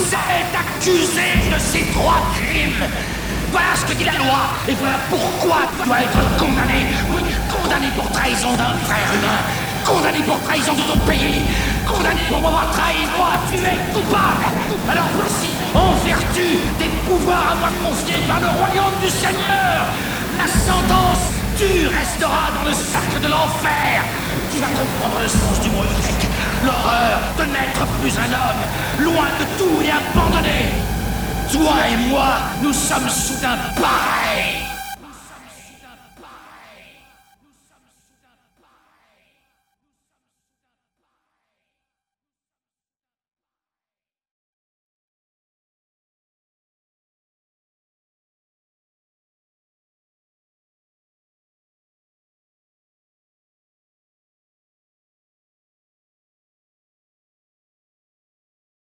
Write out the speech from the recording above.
êtes accusé de ces 3 crimes. Voilà ce que dit la loi, et voilà pourquoi tu dois être condamné. Oui, condamné pour trahison d'un frère humain, condamné pour trahison de ton pays, condamné pour m'avoir trahi, moi, tu es coupable. Alors voici, en vertu des pouvoirs à moi confiés par le royaume du Seigneur, la sentence, tu resteras dans le cercle de l'enfer. Tu vas comprendre le sens du mot grec, l'horreur de n'être plus un homme, loin de tout et abandonné. Toi et moi, nous sommes soudain pareils.